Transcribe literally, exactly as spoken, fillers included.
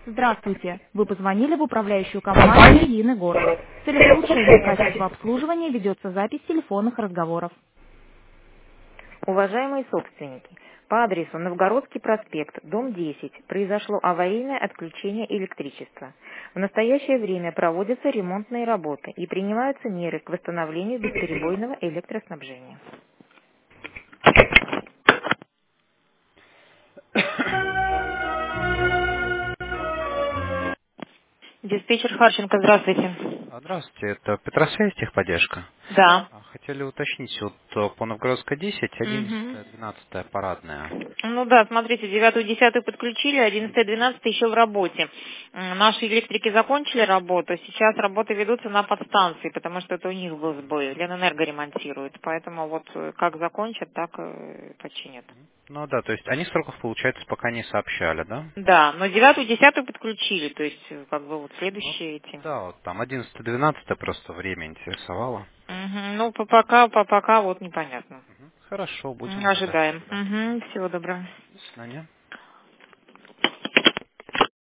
Здравствуйте. Вы позвонили в управляющую компанию «Единый город». В целях улучшения качества обслуживания ведется запись телефонных разговоров. Уважаемые собственники, по адресу Новгородский проспект, дом десять, произошло аварийное отключение электричества. В настоящее время проводятся ремонтные работы и принимаются меры к восстановлению бесперебойного электроснабжения. Диспетчер Харченко, здравствуйте. А, Здравствуйте, это Петросвязь, техподдержка. Да. А, Хотели уточнить, вот э, по Новгородской десять, Мгм. одиннадцатая, двенадцатая парадная. Ну да, смотрите, девятую, десятую подключили, одиннадцатая, двенадцатая еще в работе. М, Наши электрики закончили работу, сейчас работы ведутся на подстанции, потому что это у них был сбой, Ленэнерго ремонтирует, поэтому вот э, как закончат, так э, починят. Ну да, то есть они сроков, получается, пока не сообщали, да? Да, но девятую, десятую подключили, то есть э, как бы вот Ну следующие эти. да, вот там одиннадцатая, двенадцатая просто время интересовало. Мгм. Ну, по- пока, по пока вот непонятно. Мгм. Хорошо, М, будем ожидать Ожидаем. тогда. Мгм. Всего доброго. До свидания.